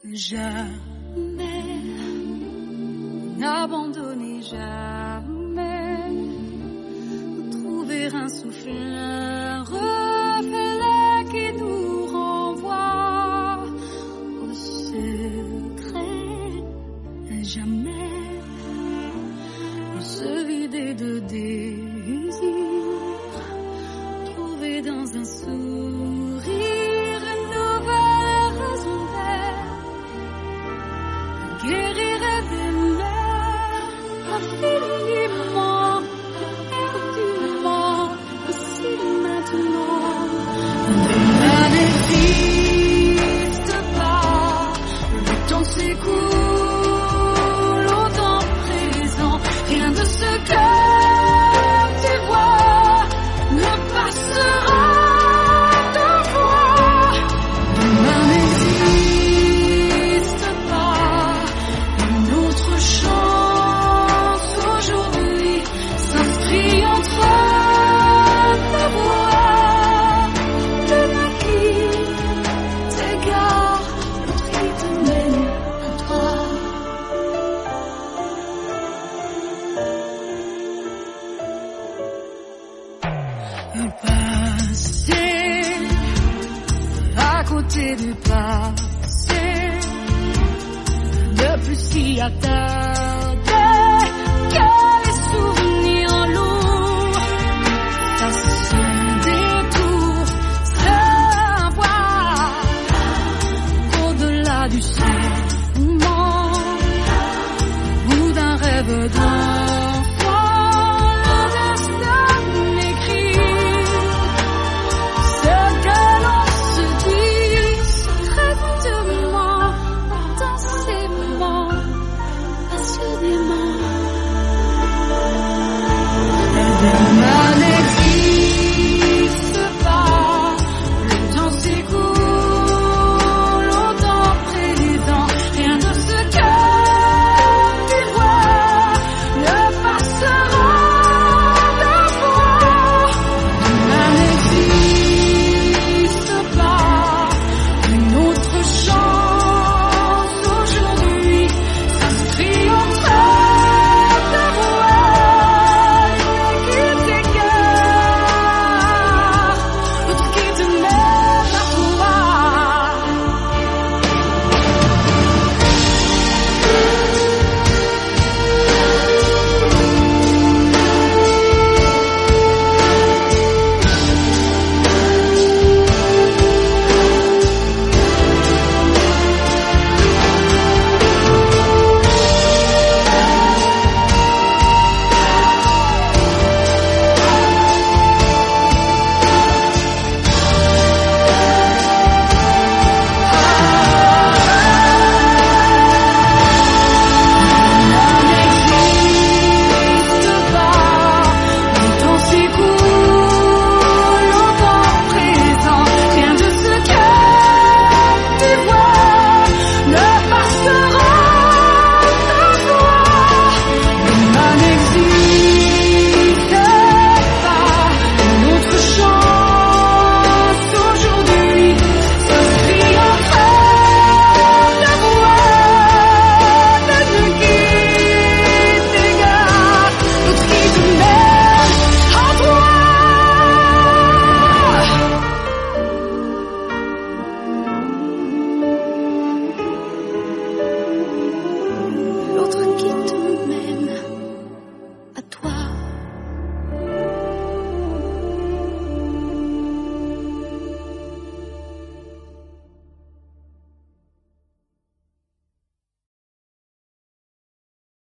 Jamais n'abandonner, jamais trouver un souffle, un reflet qui nous renvoie au secret. Jamais se vider de désir, trouver dans un sourire une nouvelle raison d'être, guérir et d'aimer infiniment, éperdument, ici maintenant. Demain n'existe pas, le temps s'écoule au temps présent, rien de ce que tu vois ne passera de fois. Demain n'existe pas, une autre chance aujourd'hui s'inscrit entre ta voix. L'un qui t'égare, l'autre qui te mène à toi. Le passé, à côté du passé, depuis si à terre.